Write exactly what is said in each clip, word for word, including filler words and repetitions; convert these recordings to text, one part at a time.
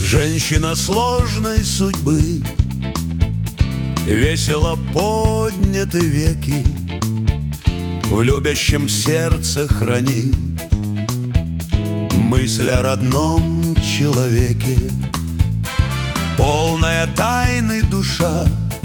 Женщина сложной судьбы, весело подняты веки, в любящем сердце храни мысль о родном человеке. Полная тайны душа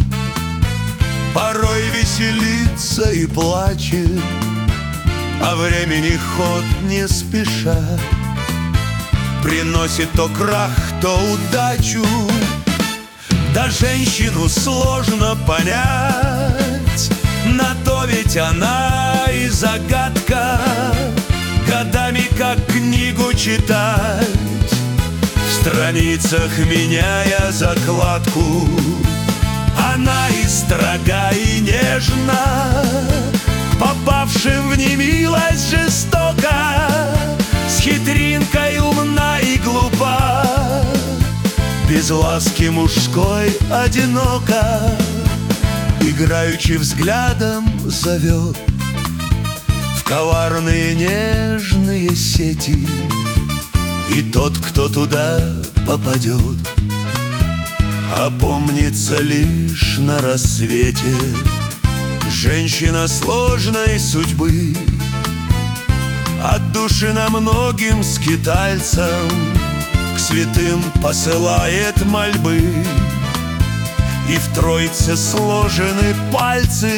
порой веселится и плачет, а времени ход не спеша приносит то крах, то удачу. Да женщину сложно понять, на то ведь она и загадка. Годами как книгу читать, в страницах меняя закладку. Она и строга, и нежна, попавшим в немилость жестоко, с хитринкой умна и глупа, без ласки мужской одинока, играючи взглядом зовет в коварные нежные сети. И тот, кто туда попадет, опомнится лишь на рассвете. Женщина сложной судьбы, от души на многим скитальцам к святым посылает мольбы. И в троице сложены пальцы,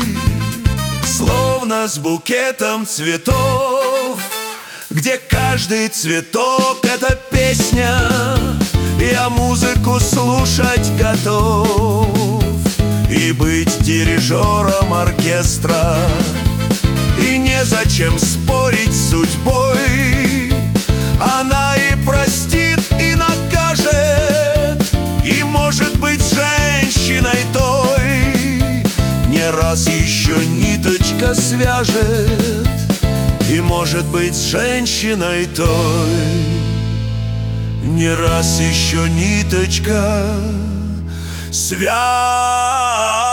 словно с букетом цветов, где каждый цветок — это песня. Я музыку слушать готов и быть дирижером оркестра. И незачем спорить с судьбой, она и простит, и накажет, и может быть женщиной той не раз еще ниточка свяжет. И может быть с женщиной той не раз еще ниточка свяжет.